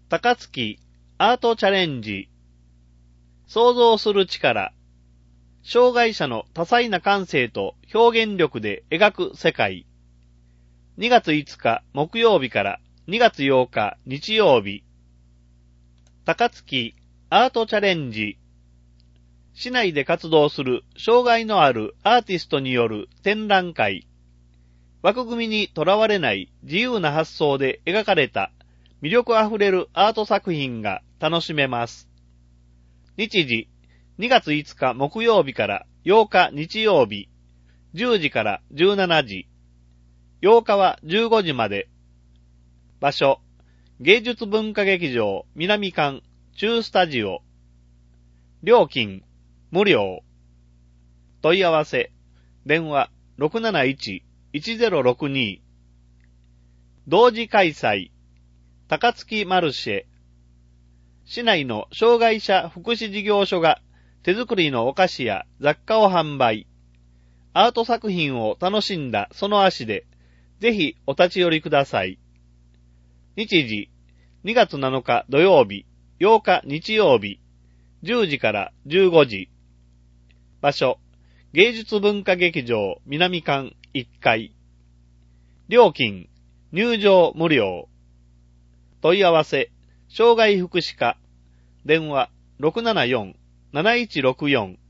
高槻アートチャレンジ。想像する力。障害者の多彩な感性と表現力で描く世界。2月5日木曜日から2月8日日曜日。高槻アートチャレンジ。市内で活動する障害のあるアーティストによる展覧会。枠組みにとらわれない自由な発想で描かれた魅力あふれるアート作品が楽しめます。日時、2月5日木曜日から8日日曜日、10時から17時。8日は15時まで。場所、芸術文化劇場南館中スタジオ。料金、無料。問い合わせ、電話 671-1062。同時開催、高槻マルシェ。市内の障害者福祉事業所が手作りのお菓子や雑貨を販売。アート作品を楽しんだその足で、ぜひお立ち寄りください。日時、2月7日土曜日、8日日曜日、10時から15時。場所、芸術文化劇場南館1階。料金、入場無料。問い合わせ、障害福祉課。電話 674-7164